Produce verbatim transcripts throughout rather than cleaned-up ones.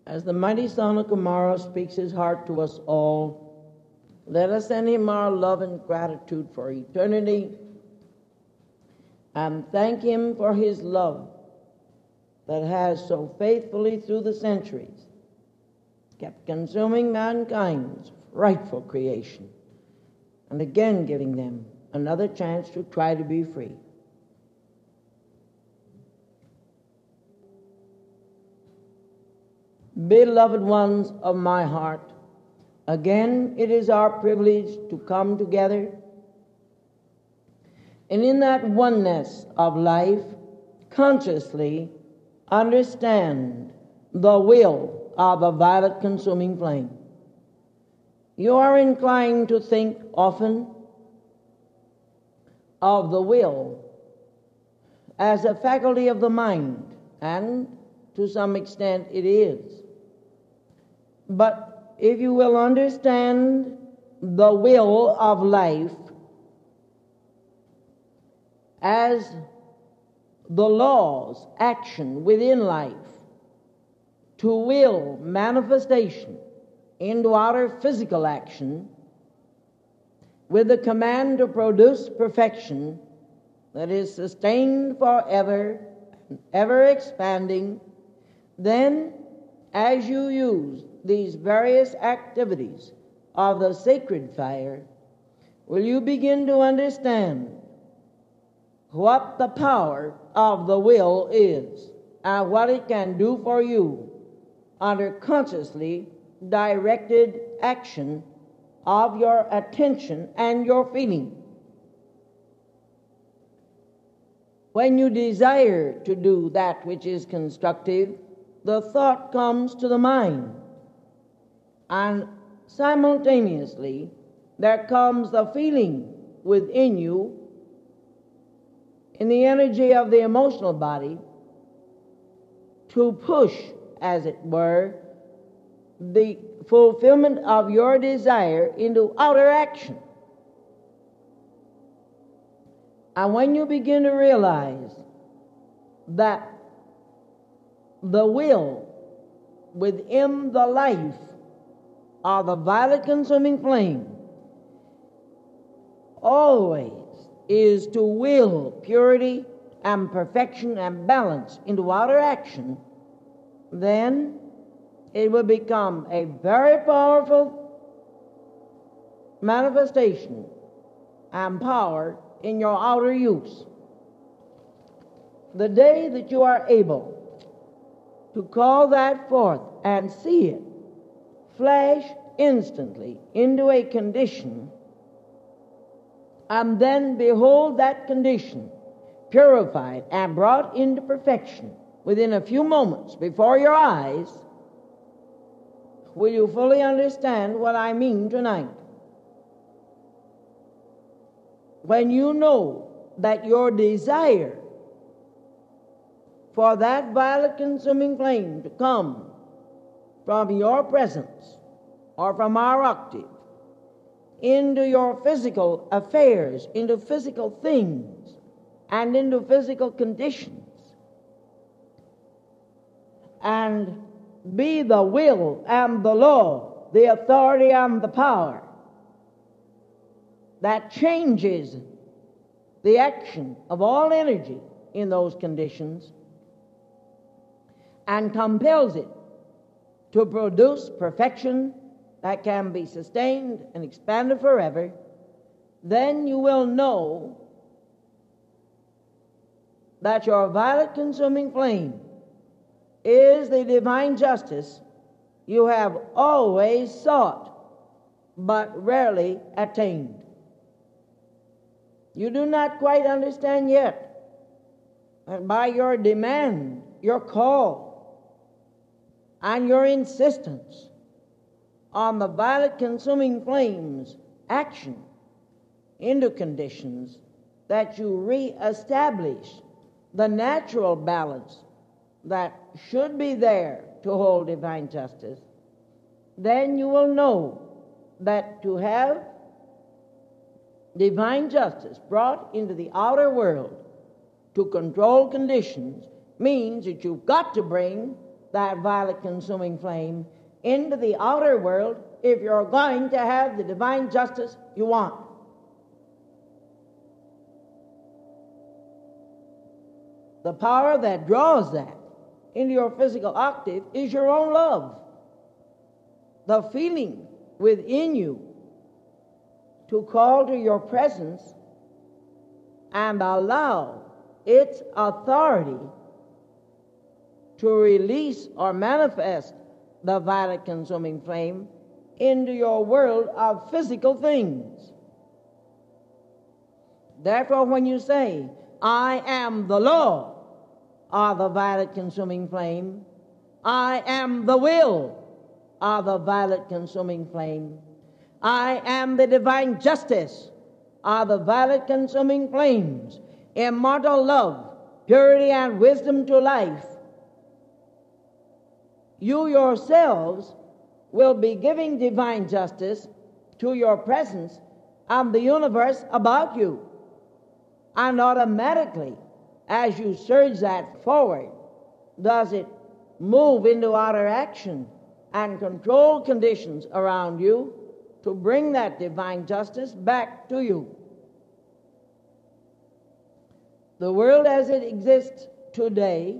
As the mighty son of Gomorrah speaks his heart to us all, let us send him our love and gratitude for eternity and thank him for his love that has so faithfully through the centuries kept consuming mankind's rightful creation and again giving them another chance to try to be free. Beloved ones of my heart, again it is our privilege to come together and in that oneness of life consciously understand the will of a violet consuming flame. You are inclined to think often of the will as a faculty of the mind, and to some extent it is. But if you will understand the will of life as the law's action within life to will manifestation into outer physical action with the command to produce perfection that is sustained forever, ever expanding, then as you use these various activities of the sacred fire, will you begin to understand what the power of the will is and what it can do for you under consciously directed action of your attention and your feeling. When you desire to do that which is constructive, the thought comes to the mind, and simultaneously there comes the feeling within you in the energy of the emotional body to push, as it were, the fulfillment of your desire into outer action. And when you begin to realize that the will within the life of the violet consuming flame always is to will purity and perfection and balance into outer action, then it will become a very powerful manifestation and power in your outer use. The day that you are able to call that forth and see it flash instantly into a condition, and then behold that condition purified and brought into perfection within a few moments before your eyes, will you fully understand what I mean tonight? When you know that your desire for that violet consuming flame to come from your presence or from our octave into your physical affairs, into physical things, and into physical conditions, and be the will and the law, the authority and the power that changes the action of all energy in those conditions and compels it to produce perfection that can be sustained and expanded forever, then you will know that your violet consuming flame is the divine justice you have always sought but rarely attained. You do not quite understand yet that by your demand, your call, and your insistence on the violet consuming flame's action into conditions, that you re-establish the natural balance that should be there to hold divine justice, then you will know that to have divine justice brought into the outer world to control conditions means that you've got to bring that violet consuming flame into the outer world if you're going to have the divine justice you want. The power that draws that into your physical octave is your own love, the feeling within you to call to your presence and allow its authority to release or manifest the violet consuming flame into your world of physical things. Therefore, when you say, I am the law of the violet consuming flame, I am the will of the violet consuming flame, I am the divine justice of the violet consuming flames, immortal love, purity and wisdom to life, you yourselves will be giving divine justice to your presence and the universe about you. And automatically, as you surge that forward, does it move into outer action and control conditions around you to bring that divine justice back to you. The world as it exists today,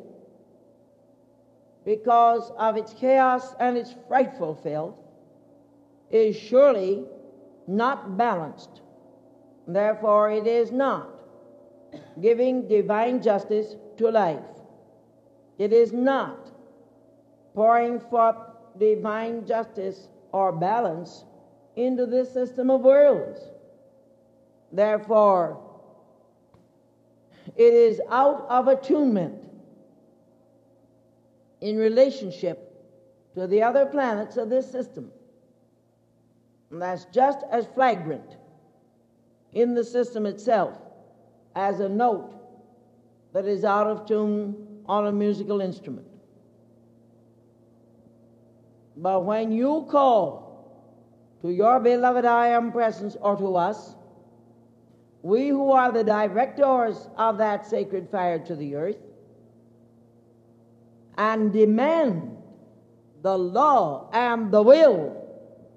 because of its chaos and its frightful filth, is surely not balanced. Therefore, it is not giving divine justice to life. It is not pouring forth divine justice or balance into this system of worlds. Therefore, it is out of attunement in relationship to the other planets of this system. And that's just as flagrant in the system itself as a note that is out of tune on a musical instrument. But when you call to your beloved I Am presence or to us, we who are the directors of that sacred fire to the earth, and demand the law and the will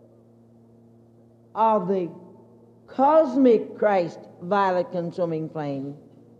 of the cosmic Christ violet consuming flame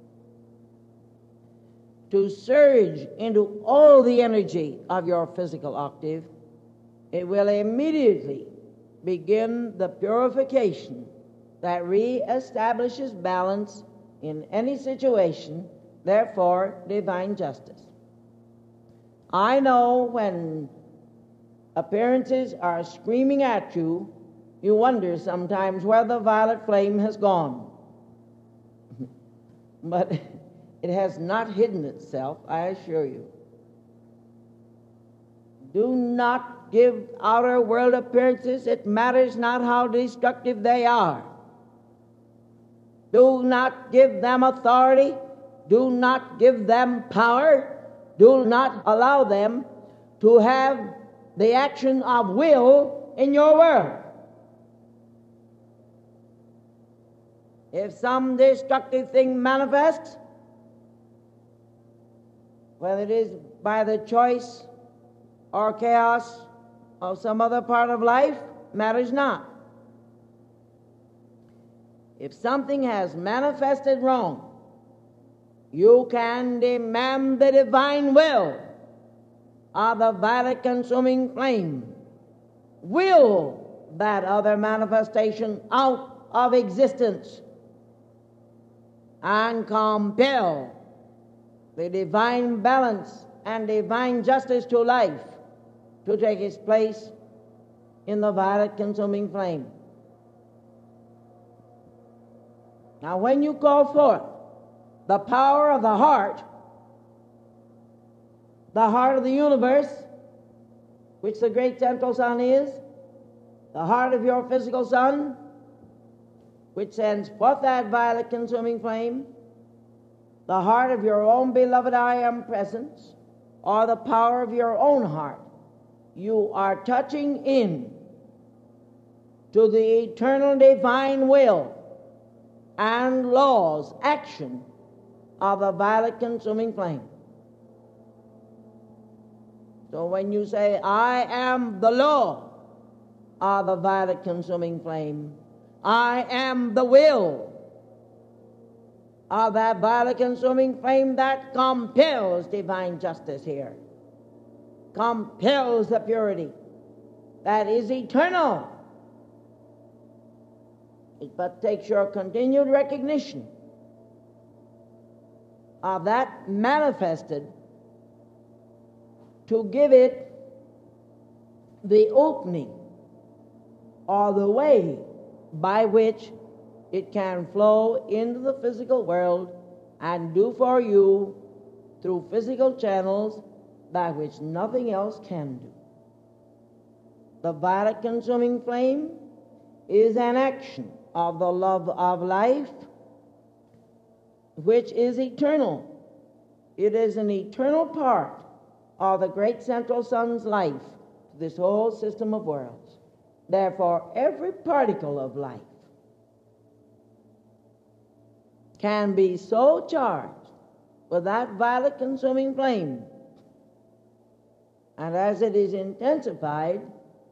to surge into all the energy of your physical octave, it will immediately begin the purification that re-establishes balance in any situation, therefore divine justice. I know when appearances are screaming at you, you wonder sometimes where the violet flame has gone. But it has not hidden itself, I assure you. Do not give outer world appearances. It matters not how destructive they are. Do not give them authority. Do not give them power. Do not allow them to have the action of will in your world. If some destructive thing manifests, whether it is by the choice or chaos of some other part of life, matters not. If something has manifested wrong, you can demand the divine will of the violet consuming flame. Will that other manifestation out of existence and compel the divine balance and divine justice to life to take its place in the violet consuming flame. Now, when you call forth the power of the heart, the heart of the universe, which the great central sun is, the heart of your physical sun, which sends forth that violet consuming flame, the heart of your own beloved I Am presence, or the power of your own heart, you are touching in to the eternal divine will and laws, action of the violet consuming flame. So when you say, I am the law of the violet consuming flame, I am the will of that violet consuming flame that compels divine justice here, compels the purity that is eternal. It but takes your continued recognition of that manifested to give it the opening or the way by which it can flow into the physical world and do for you through physical channels that which nothing else can do. The violet consuming flame is an action of the love of life which is eternal. It is an eternal part of the great central sun's life to this whole system of worlds. Therefore, every particle of life can be so charged with that violet consuming flame, and as it is intensified,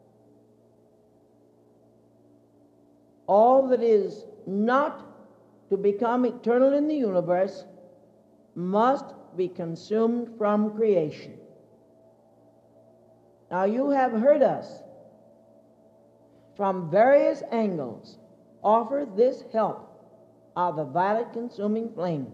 all that is not to become eternal in the universe must be consumed from creation. Now, you have heard us from various angles offer this help of the violet consuming flame.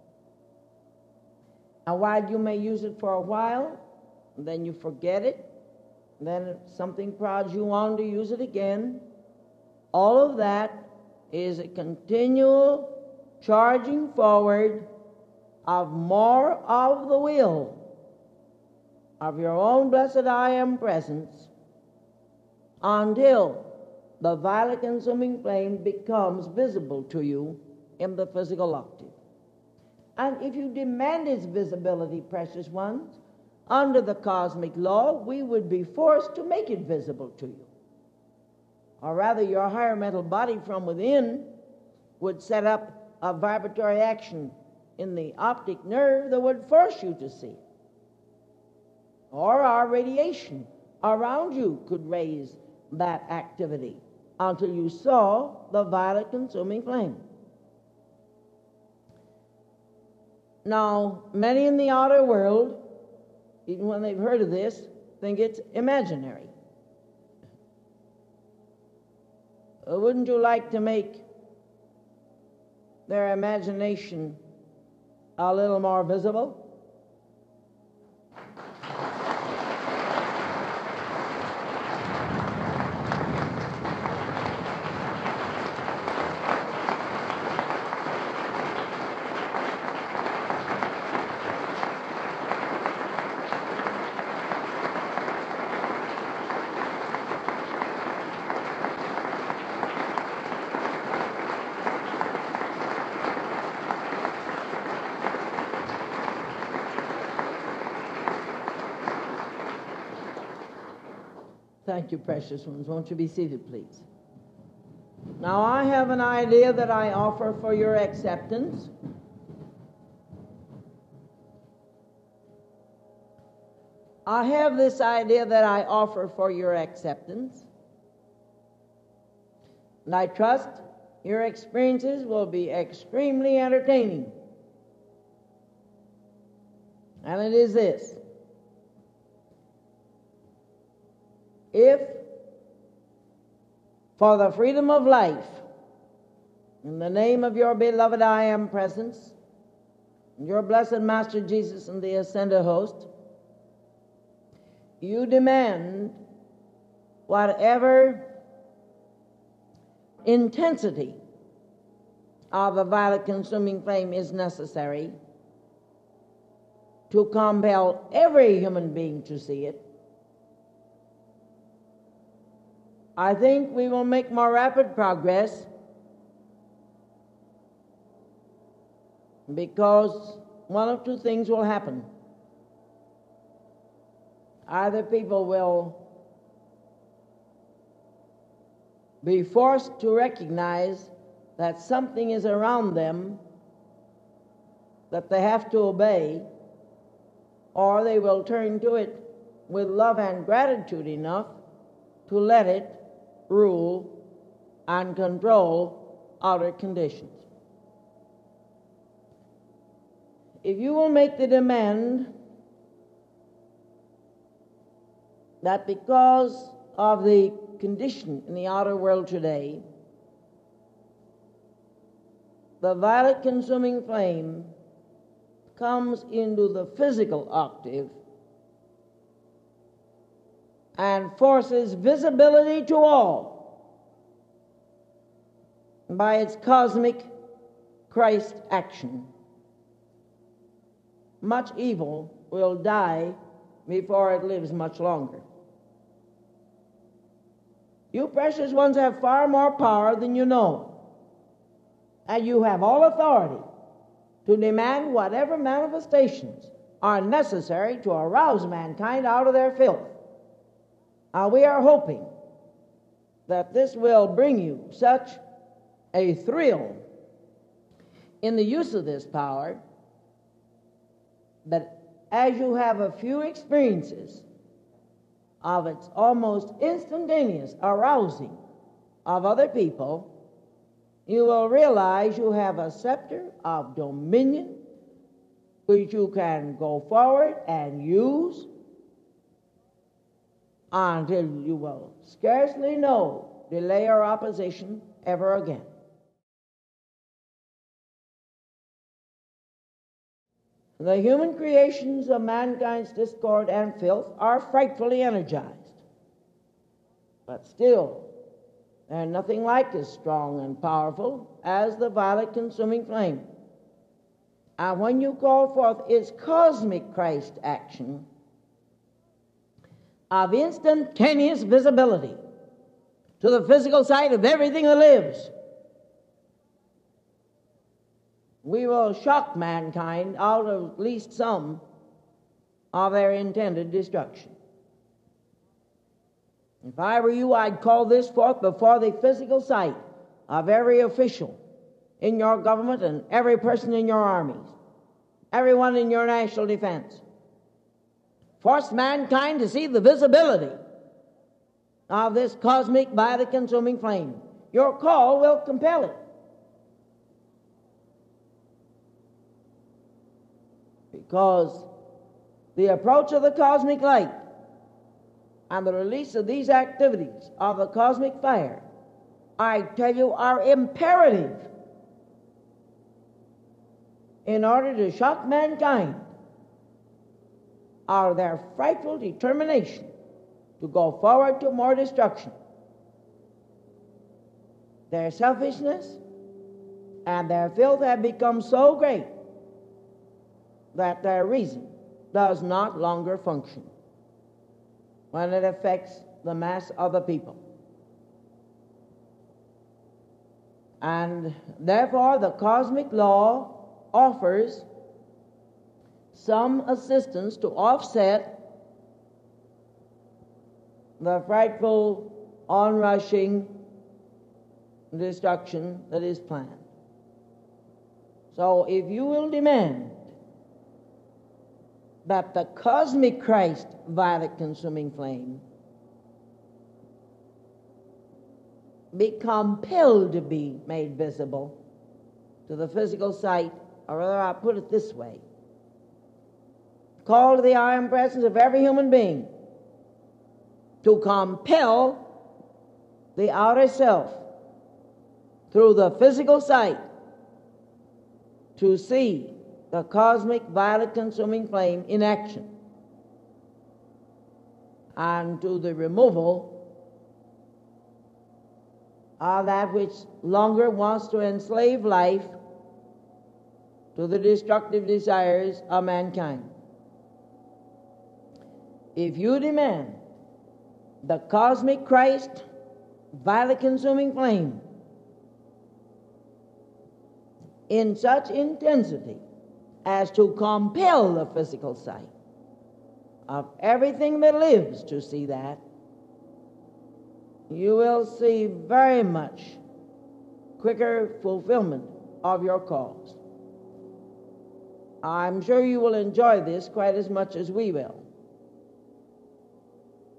And while you may use it for a while, and then you forget it, and then if something prods you on to use it again, all of that is a continual charging forward of more of the will of your own blessed I Am presence until the violet consuming flame becomes visible to you in the physical octave. And if you demand its visibility, precious ones, under the cosmic law, we would be forced to make it visible to you. Or rather, your higher mental body from within would set up a vibratory action in the optic nerve that would force you to see it. Or our radiation around you could raise that activity until you saw the violet consuming flame. Now, many in the outer world, even when they've heard of this, think it's imaginary. Uh, wouldn't you like to make their imagination a little more visible? Thank you, precious ones. Won't you be seated, please? Now, I have an idea that I offer for your acceptance. I have this idea that I offer for your acceptance. And I trust your experiences will be extremely entertaining. And it is this. If, for the freedom of life, in the name of your beloved I Am presence, and your blessed Master Jesus and the ascended host, you demand whatever intensity of the violet consuming flame is necessary to compel every human being to see it, I think we will make more rapid progress because one of two things will happen. Either people will be forced to recognize that something is around them that they have to obey, or they will turn to it with love and gratitude enough to let it rule and control outer conditions. If you will make the demand that because of the condition in the outer world today, the violet consuming flame comes into the physical octave and forces visibility to all by its cosmic Christ action, much evil will die before it lives much longer. You precious ones have far more power than you know, and you have all authority to demand whatever manifestations are necessary to arouse mankind out of their filth. Uh, we are hoping that this will bring you such a thrill in the use of this power that as you have a few experiences of its almost instantaneous arousing of other people, you will realize you have a scepter of dominion which you can go forward and use until you will scarcely know delay or opposition ever again. The human creations of mankind's discord and filth are frightfully energized, but still they're nothing like as strong and powerful as the violet consuming flame. And when you call forth its cosmic Christ action of instantaneous visibility to the physical sight of everything that lives, we will shock mankind out of at least some of their intended destruction. If I were you, I'd call this forth before the physical sight of every official in your government and every person in your armies, everyone in your national defense. Force mankind to see the visibility of this cosmic violet consuming flame. Your call will compel it. Because the approach of the cosmic light and the release of these activities of the cosmic fire, I tell you, are imperative in order to shock mankind out of their frightful determination to go forward to more destruction. Their selfishness and their filth have become so great that their reason does not longer function when it affects the mass of the people. And therefore the cosmic law offers some assistance to offset the frightful onrushing destruction that is planned. So if you will demand that the cosmic Christ violet consuming flame be compelled to be made visible to the physical sight, or rather I'll put it this way, call to the iron presence of every human being to compel the outer self through the physical sight to see the cosmic violet consuming flame in action, and to the removal of that which longer wants to enslave life to the destructive desires of mankind. If you demand the cosmic Christ violet consuming flame in such intensity as to compel the physical sight of everything that lives to see that, you will see very much quicker fulfillment of your cause. I'm sure you will enjoy this quite as much as we will.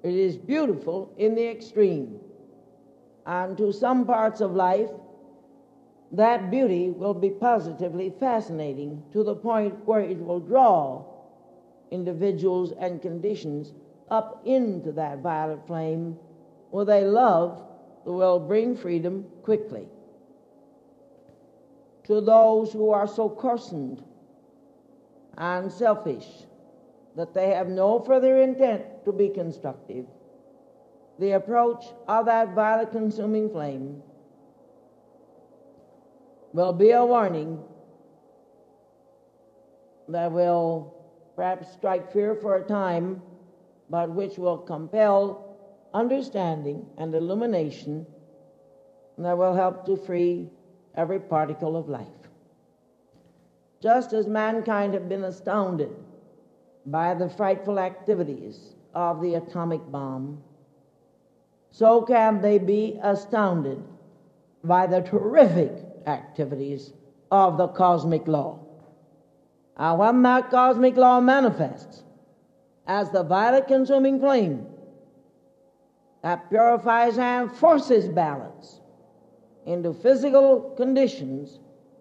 It is beautiful in the extreme. And to some parts of life, that beauty will be positively fascinating to the point where it will draw individuals and conditions up into that violet flame with a love that will bring freedom quickly. To those who are so coarsened and selfish that they have no further intent to be constructive, the approach of that violet consuming flame will be a warning that will perhaps strike fear for a time, but which will compel understanding and illumination that will help to free every particle of life. Just as mankind have been astounded by the frightful activities of the atomic bomb, so can they be astounded by the terrific activities of the cosmic law. And when that cosmic law manifests as the violet consuming flame that purifies and forces balance into physical conditions,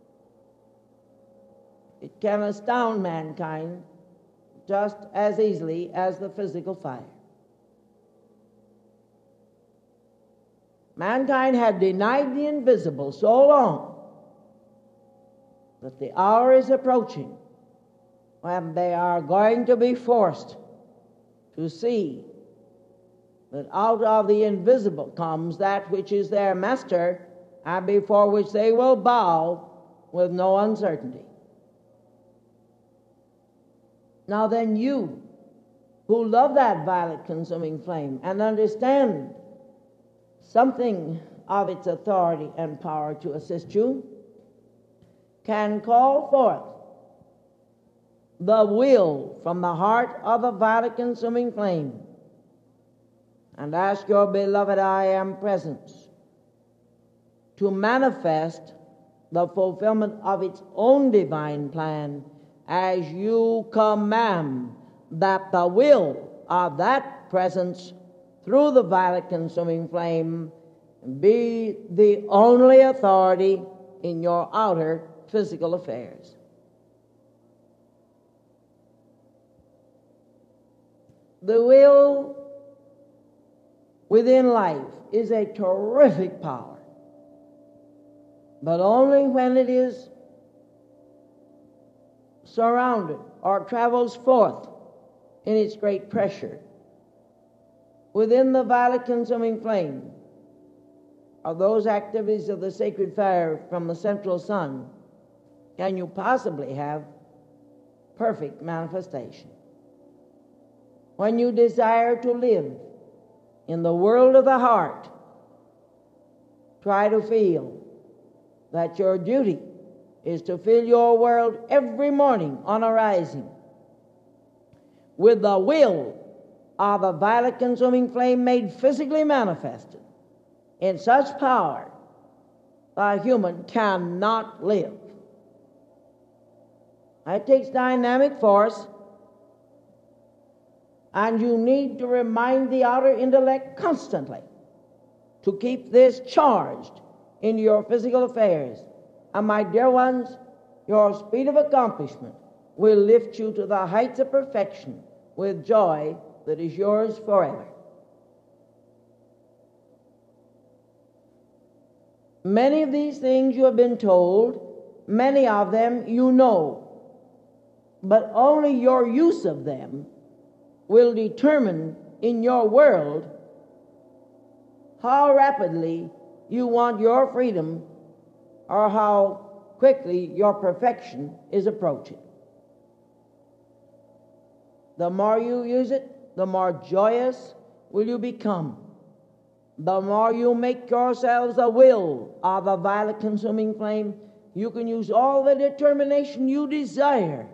it can astound mankind just as easily as the physical fire. Mankind had denied the invisible so long that the hour is approaching when they are going to be forced to see that out of the invisible comes that which is their master, and before which they will bow with no uncertainty. Now then, you who love that violet consuming flame and understand something of its authority and power to assist you, can call forth the will from the heart of the violet consuming flame and ask your beloved I Am Presence to manifest the fulfillment of its own divine plan as you command that the will of that presence through the violet consuming flame be the only authority in your outer physical affairs. The will within life is a terrific power, but only when it is surrounded or travels forth in its great pressure within the violet consuming flame of those activities of the sacred fire from the central sun can you possibly have perfect manifestation. When you desire to live in the world of the heart, try to feel that your duty is to fill your world every morning on arising with the will of the violet consuming flame made physically manifested in such power that a human cannot live. It takes dynamic force, and you need to remind the outer intellect constantly to keep this charged in your physical affairs. And my dear ones, your speed of accomplishment will lift you to the heights of perfection with joy that is yours forever. Many of these things you have been told, many of them you know, but only your use of them will determine in your world how rapidly you want your freedom or how quickly your perfection is approaching. The more you use it, the more joyous will you become. The more you make yourselves a will of a violet consuming flame, you can use all the determination you desire.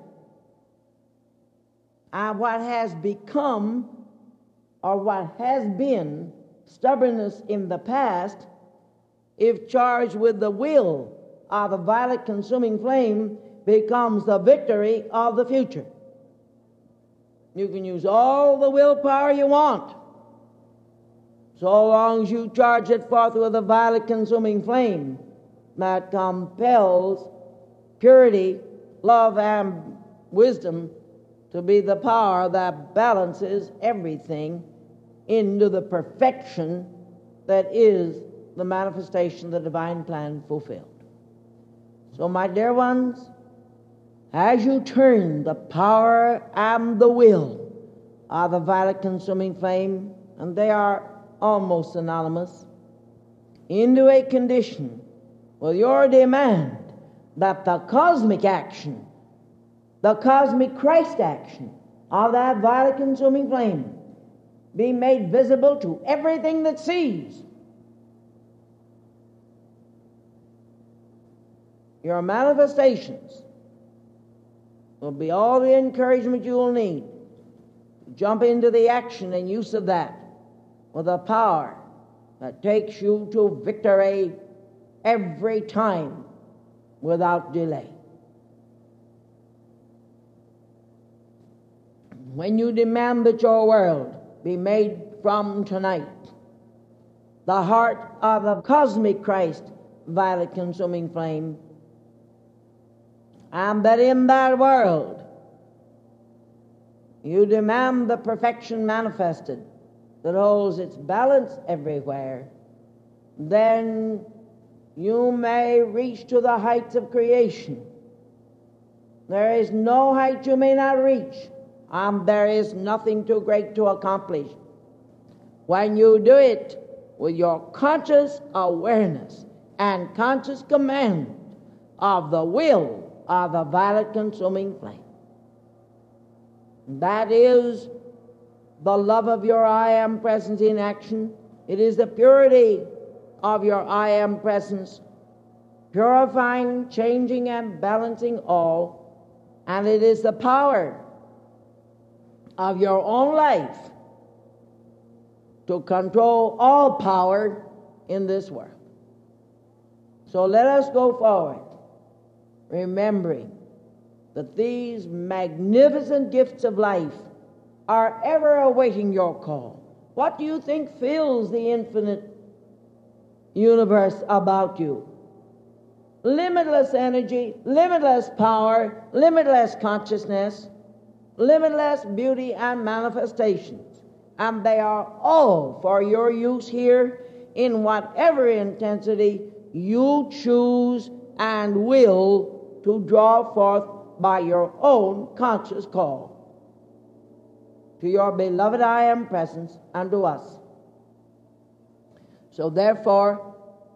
And what has become or what has been stubbornness in the past, if charged with the will of a violet consuming flame, becomes the victory of the future. You can use all the willpower you want so long as you charge it forth with a violet consuming flame that compels purity, love, and wisdom to be the power that balances everything into the perfection that is the manifestation of the divine plan fulfilled. So, my dear ones, as you turn the power and the will of the violet consuming flame, and they are almost synonymous, into a condition with your demand that the cosmic action, the cosmic Christ action of that violet consuming flame be made visible to everything that sees. Your manifestations will be all the encouragement you will need to jump into the action and use of that with a power that takes you to victory every time without delay. When you demand that your world be made from tonight the heart of the cosmic Christ violet consuming flame, and that in that world you demand the perfection manifested that holds its balance everywhere, then you may reach to the heights of creation. There is no height you may not reach, and there is nothing too great to accomplish when you do it with your conscious awareness and conscious command of the will of the violet consuming flame. That is the love of your I am presence in action. It is the purity of your I am presence, purifying, changing, and balancing all. And it is the power of your own life to control all power in this world. So let us go forward, remembering that these magnificent gifts of life are ever awaiting your call. What do you think fills the infinite universe about you? Limitless energy, limitless power, limitless consciousness, limitless beauty and manifestations. And they are all for your use here in whatever intensity you choose and will to draw forth by your own conscious call to your beloved I am presence and to us. So therefore,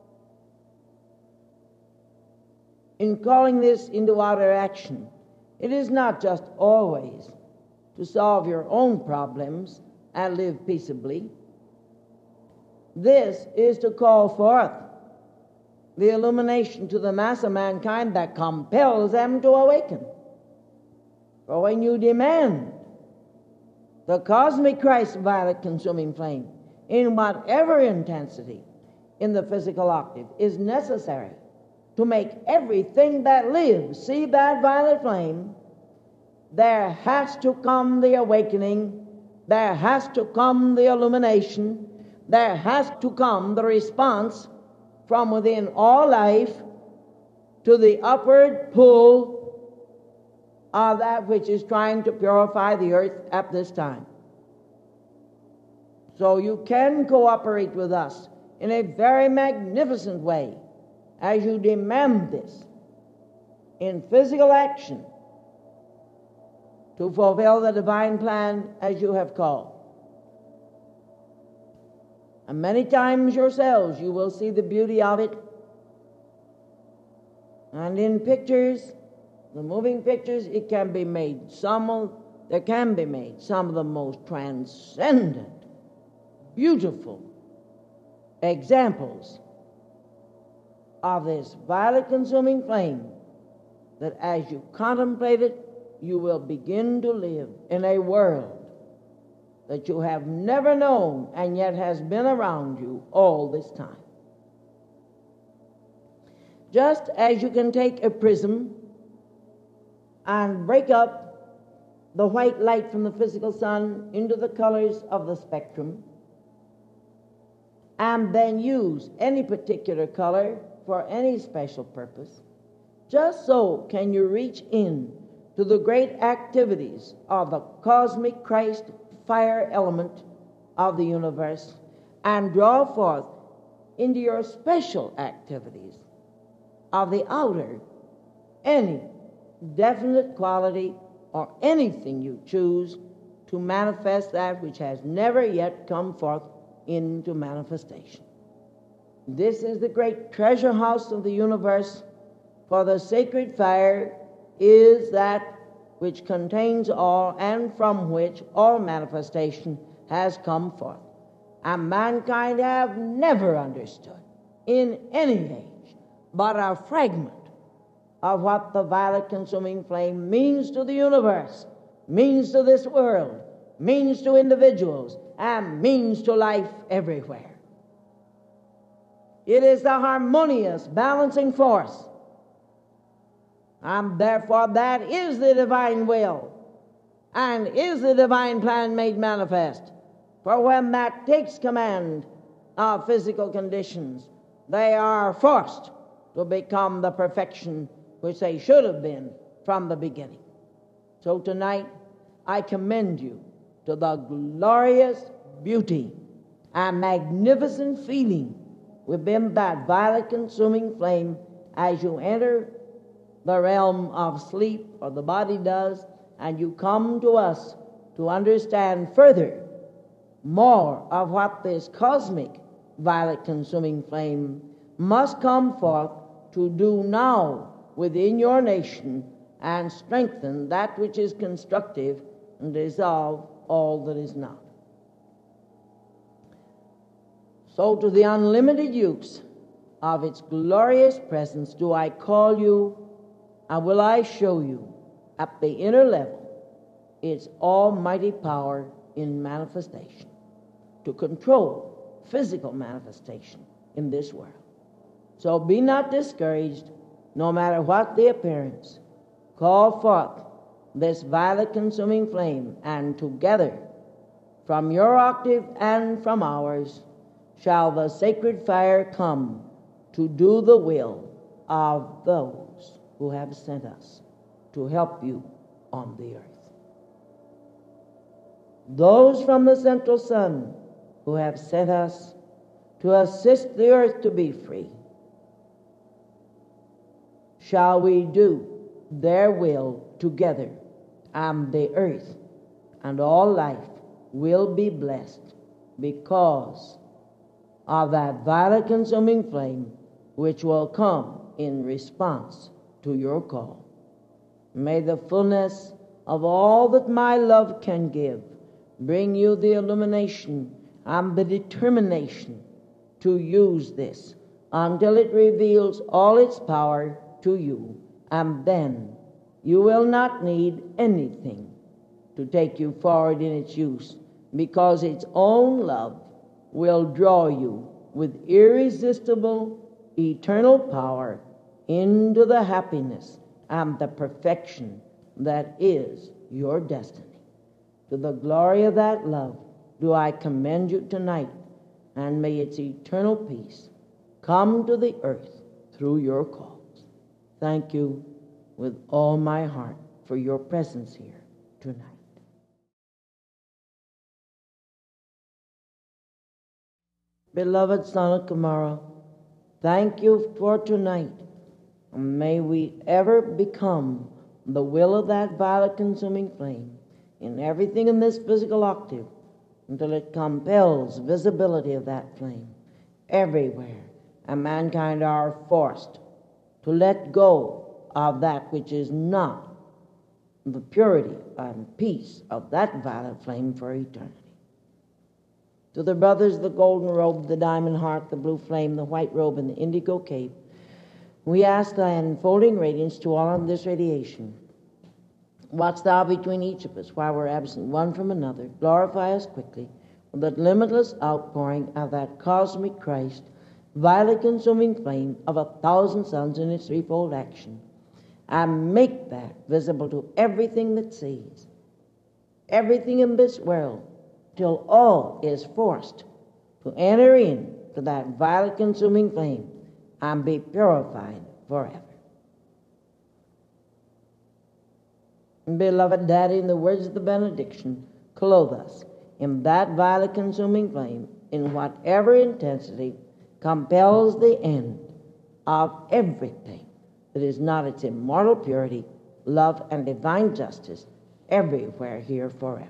in calling this into outer action, it is not just always to solve your own problems and live peaceably. This is to call forth the illumination to the mass of mankind that compels them to awaken. For when you demand the cosmic Christ violet consuming flame in whatever intensity in the physical octave is necessary to make everything that lives see that violet flame, there has to come the awakening, there has to come the illumination, there has to come the response from within all life to the upward pull of that which is trying to purify the earth at this time. So you can cooperate with us in a very magnificent way as you demand this in physical action to fulfill the divine plan as you have called. And many times yourselves you will see the beauty of it. And in pictures, the moving pictures, it can be made. Some of, there can be made some of the most transcendent, beautiful examples of this violet consuming flame that as you contemplate it, you will begin to live in a world that you have never known and yet has been around you all this time. Just as you can take a prism and break up the white light from the physical sun into the colors of the spectrum, and then use any particular color for any special purpose, just so can you reach in to the great activities of the cosmic Christ fire element of the universe and draw forth into your special activities of the outer any definite quality or anything you choose to manifest that which has never yet come forth into manifestation. This is the great treasure house of the universe, for the sacred fire is that which contains all and from which all manifestation has come forth. And mankind have never understood in any age but a fragment of what the violet consuming flame means to the universe, means to this world, means to individuals, and means to life everywhere. It is the harmonious balancing force, and therefore that is the divine will and is the divine plan made manifest. For when that takes command of physical conditions, they are forced to become the perfection which they should have been from the beginning. So tonight, I commend you to the glorious beauty and magnificent feeling within that violet consuming flame as you enter the realm of sleep, or the body does, and you come to us to understand further more of what this cosmic violet consuming flame must come forth to do now within your nation and strengthen that which is constructive and dissolve all that is not. So to the unlimited use of its glorious presence do I call you, and will I show you at the inner level its almighty power in manifestation to control physical manifestation in this world. So be not discouraged, no matter what the appearance. Call forth this violet consuming flame, and together from your octave and from ours shall the sacred fire come to do the will of those who have sent us to help you on the earth. Those from the central sun who have sent us to assist the earth to be free, shall we do their will together, and the earth and all life will be blessed because of that violet consuming flame which will come in response to your call. May the fullness of all that my love can give bring you the illumination and the determination to use this until it reveals all its power to you, and then you will not need anything to take you forward in its use, because its own love will draw you with irresistible, eternal power into the happiness and the perfection that is your destiny. To the glory of that love do I commend you tonight, and may its eternal peace come to the earth through your calls. Thank you with all my heart for your presence here tonight. Beloved son of Kamara, thank you for tonight. May we ever become the will of that violet consuming flame in everything in this physical octave until it compels visibility of that flame everywhere, and mankind are forced to let go of that which is not the purity and peace of that violet flame for eternity. To the brothers, the golden robe, the diamond heart, the blue flame, the white robe, and the indigo cape, we ask thy unfolding radiance to all of this radiation. Watch thou between each of us while we're absent one from another. Glorify us quickly with the limitless outpouring of that cosmic Christ, violet consuming flame of a thousand suns in its threefold action, and make that visible to everything that sees, everything in this world, till all is forced to enter in to that violet consuming flame and be purified forever. Beloved Daddy, in the words of the benediction, clothe us in that violet consuming flame in whatever intensity compels the end of everything that is not its immortal purity, love, and divine justice everywhere here forever.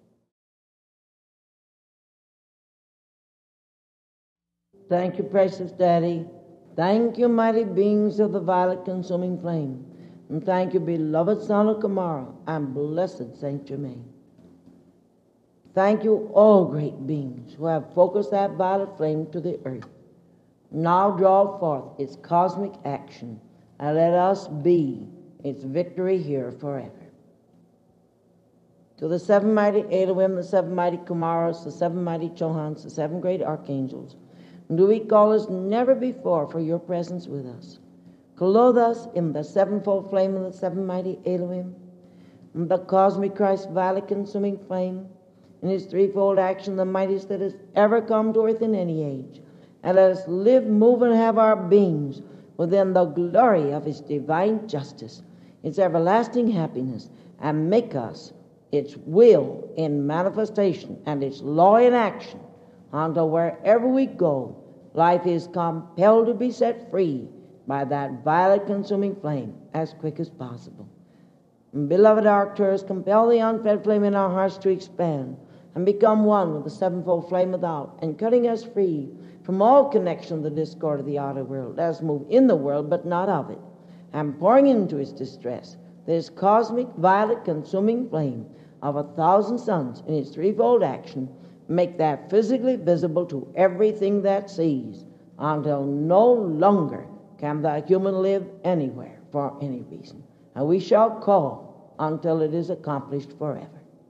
Thank you, precious Daddy. Thank you, mighty beings of the violet consuming flame. And thank you, beloved Son of Gomorrah and blessed Saint Germain. Thank you, all great beings who have focused that violet flame to the earth. Now draw forth its cosmic action, and let us be its victory here forever. To the seven mighty Elohim, the seven mighty Kumaras, the seven mighty Chohans, the seven great archangels, do we call as never before for your presence with us. Clothe us in the sevenfold flame of the seven mighty Elohim, in the cosmic Christ violet consuming flame, in his threefold action, the mightiest that has ever come to earth in any age. And let us live, move, and have our beings within the glory of his divine justice, its everlasting happiness, and make us its will in manifestation and its law in action, until wherever we go, life is compelled to be set free by that violet consuming flame as quick as possible. And beloved Arcturus, compel the unfed flame in our hearts to expand and become one with the sevenfold flame without, and cutting us free from all connection with the discord of the outer world. Let us move in the world, but not of it, and pouring into its distress this cosmic violet consuming flame of a thousand suns in its threefold action, make that physically visible to everything that sees, until no longer can the human live anywhere for any reason. And we shall call until it is accomplished forever.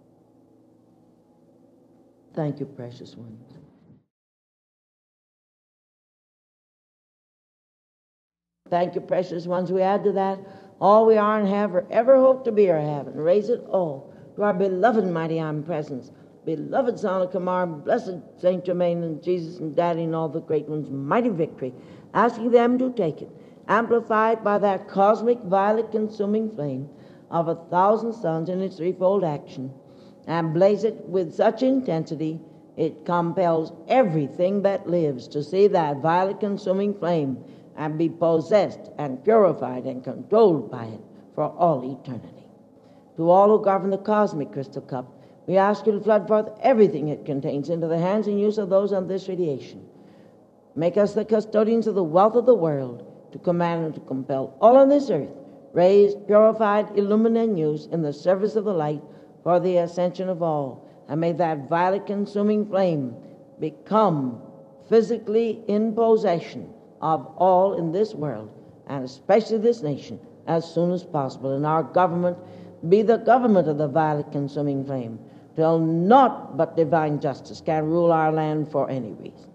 Thank you, precious ones. Thank you, precious ones. We add to that all we are and have or ever hope to be or have, and raise it all to our beloved mighty omnipresence, beloved Son of Gomorrah, blessed Saint Germain and Jesus and Daddy and all the great ones, mighty victory, asking them to take it, amplified by that cosmic violet consuming flame of a thousand suns in its threefold action, and blaze it with such intensity it compels everything that lives to see that violet consuming flame and be possessed and purified and controlled by it for all eternity. To all who govern the cosmic crystal cup, we ask you to flood forth everything it contains into the hands and use of those on this radiation. Make us the custodians of the wealth of the world, to command and to compel all on this earth, raised, purified, illumined, and used in the service of the light for the ascension of all. And may that violet consuming flame become physically in possession of all in this world, and especially this nation, as soon as possible. And our government be the government of the violet consuming flame, till naught but divine justice can rule our land for any reason.